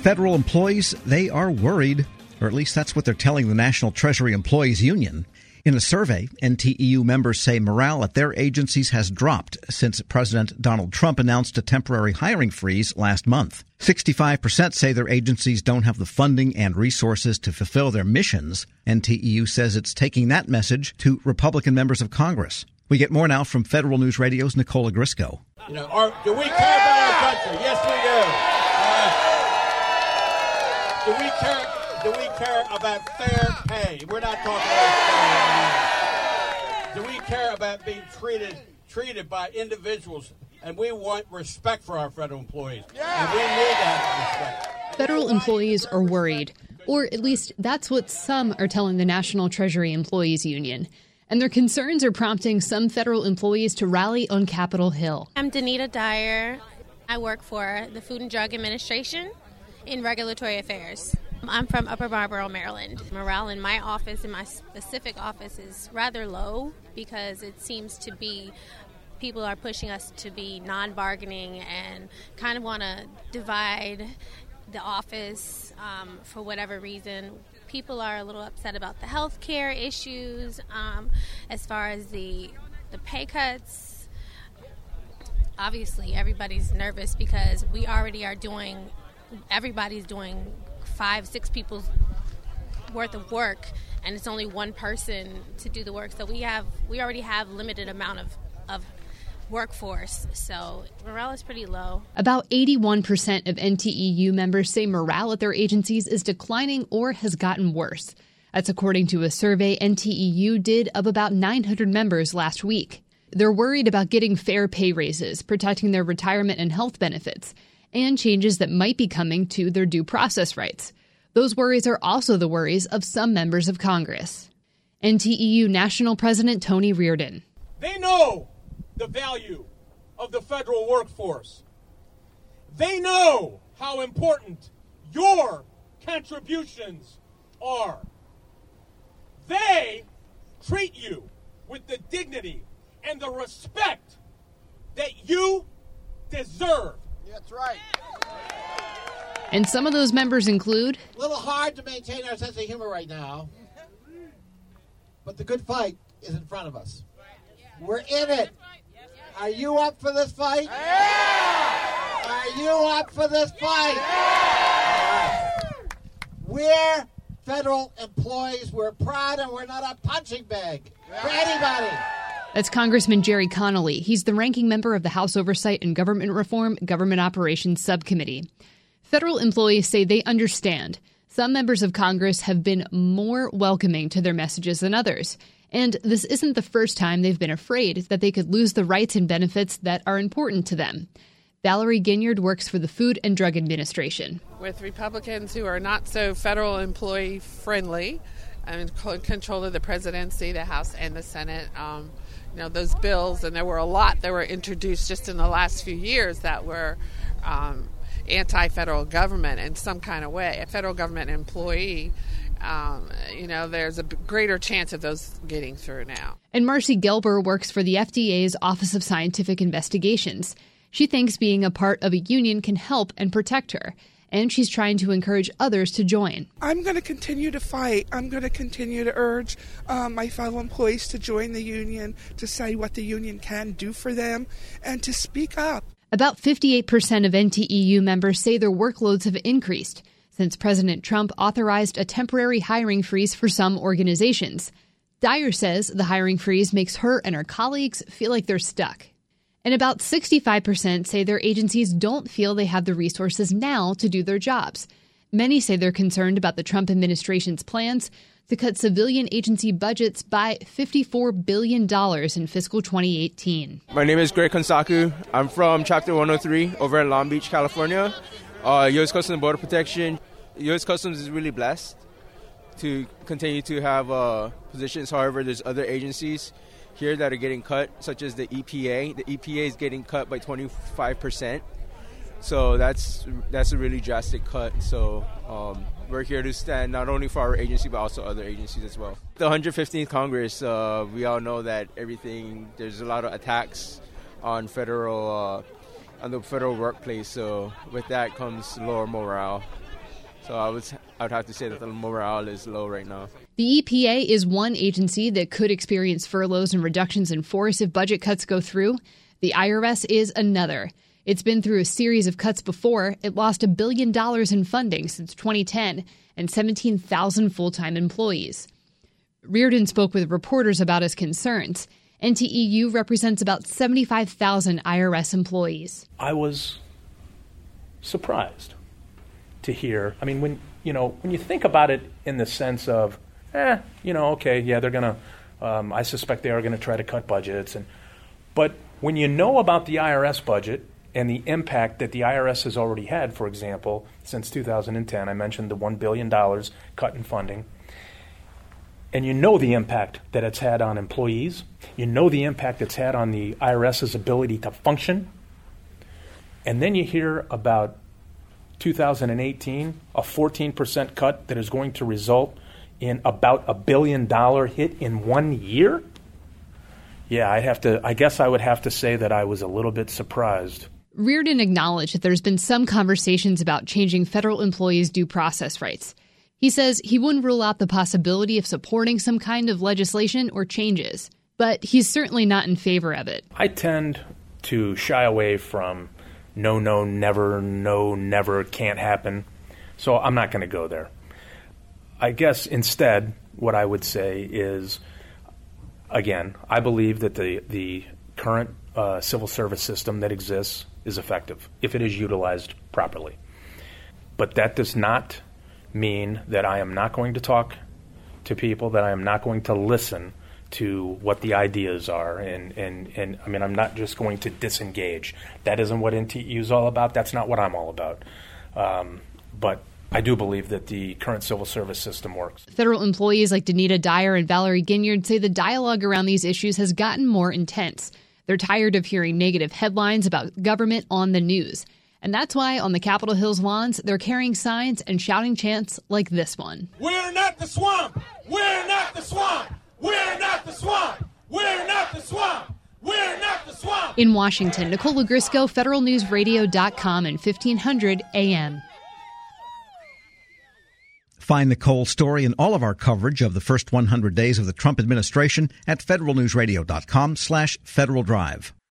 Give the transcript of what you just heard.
Federal employees, they are worried, or at least that's what they're telling the National Treasury Employees Union. In a survey, NTEU members say morale at their agencies has dropped since President Donald Trump announced a temporary hiring freeze last month. 65% say their agencies don't have the funding and resources to fulfill their missions. NTEU says it's taking that message to Republican members of Congress. We get more now from Federal News Radio's Nicola Grisco. Do we care about our country? Yes, we do. Do we care about fair pay? We're not talking about fair pay. Do we care about being treated by individuals? And we want respect for our federal employees. And we need that respect. Federal employees are worried, or at least that's what some are telling the National Treasury Employees Union. And their concerns are prompting some federal employees to rally on Capitol Hill. I'm Danita Dyer. I work for the Food and Drug Administration in Regulatory Affairs. I'm from Upper Marlboro, Maryland. Morale in my office, in my specific office, is rather low because it seems to be people are pushing us to be non-bargaining and kind of want to divide the office for whatever reason. People are a little upset about the health care issues, as far as the pay cuts. Obviously, everybody's nervous because we already are everybody's doing 5-6 people's worth of work, and it's only one person to do the work. So we already have limited amount of workforce, so morale is pretty low. About 81% of NTEU members say morale at their agencies is declining or has gotten worse. That's according to a survey NTEU did of about 900 members last week. They're worried about getting fair pay raises, protecting their retirement and health benefits, and changes that might be coming to their due process rights. Those worries are also the worries of some members of Congress. NTEU National President Tony Reardon. They know the value of the federal workforce. They know how important your contributions are. They treat you with the dignity and the respect that you deserve. That's right. And some of those members include... A little hard to maintain our sense of humor right now, but the good fight is in front of us. We're in it. Are you up for this fight? Yeah! Are you up for this fight? Yeah! We're federal employees. We're proud, and we're not a punching bag for anybody. That's Congressman Jerry Connolly. He's the ranking member of the House Oversight and Government Reform Government Operations Subcommittee. Federal employees say they understand. Some members of Congress have been more welcoming to their messages than others. And this isn't the first time they've been afraid that they could lose the rights and benefits that are important to them. Valerie Ginyard works for the Food and Drug Administration. With Republicans who are not so federal employee friendly and in control of the presidency, the House, and the Senate, those bills, and there were a lot that were introduced just in the last few years that were anti-federal government in some kind of way. A federal government employee, there's a greater chance of those getting through now. And Marcy Gelber works for the FDA's Office of Scientific Investigations. She thinks being a part of a union can help and protect her, and she's trying to encourage others to join. I'm going to continue to fight. I'm going to continue to urge my fellow employees to join the union, to say what the union can do for them, and to speak up. About 58% of NTEU members say their workloads have increased since President Trump authorized a temporary hiring freeze for some organizations. Dyer says the hiring freeze makes her and her colleagues feel like they're stuck. And about 65% say their agencies don't feel they have the resources now to do their jobs. Many say they're concerned about the Trump administration's plans to cut civilian agency budgets by $54 billion in fiscal 2018. My name is Greg Konsaku. I'm from Chapter 103 over in Long Beach, California. U.S. Customs and Border Protection. U.S. Customs is really blessed to continue to have positions. However, there's other agencies here that are getting cut, such as the EPA. The EPA is getting cut by 25%. So that's a really drastic cut. So we're here to stand not only for our agency, but also other agencies as well. The 115th Congress, we all know that there's a lot of attacks on the federal workplace. So with that comes lower morale. So I would have to say that the morale is low right now. The EPA is one agency that could experience furloughs and reductions in force if budget cuts go through. The IRS is another. It's been through a series of cuts before. It lost $1 billion in funding since 2010 and 17,000 full-time employees. Reardon spoke with reporters about his concerns. NTEU represents about 75,000 IRS employees. I was surprised to hear. I mean, when you think about it in the sense of, okay, yeah, they're going to, I suspect they are going to try to cut budgets. But when you know about the IRS budget and the impact that the IRS has already had, for example, since 2010, I mentioned the $1 billion cut in funding, and you know the impact that it's had on employees, you know the impact it's had on the IRS's ability to function, and then you hear about 2018, a 14% cut that is going to result in about $1 billion hit in 1 year? Yeah, I guess I would have to say that I was a little bit surprised. Reardon acknowledged that there's been some conversations about changing federal employees' due process rights. He says he wouldn't rule out the possibility of supporting some kind of legislation or changes, but he's certainly not in favor of it. I tend to shy away from no, never, can't happen. So I'm not going to go there. I guess instead what I would say is, again, I believe that the current civil service system that exists is effective if it is utilized properly. But that does not mean that I am not going to talk to people, that I am not going to listen to what the ideas are, and I mean, I'm not just going to disengage. That isn't what NTEU is all about. That's not what I'm all about. But I do believe that the current civil service system works. Federal employees like Danita Dyer and Valerie Ginyard say the dialogue around these issues has gotten more intense. They're tired of hearing negative headlines about government on the news. And that's why on the Capitol Hill's lawns, they're carrying signs and shouting chants like this one. We're not the swamp! We're not the swamp! We're not the swamp! We're not the swamp! We're not the swamp! In Washington, Nicole Lagrisco, federalnewsradio.com and 1500 AM. Find Nicole's story and all of our coverage of the first 100 days of the Trump administration at federalnewsradio.com/Federal Drive.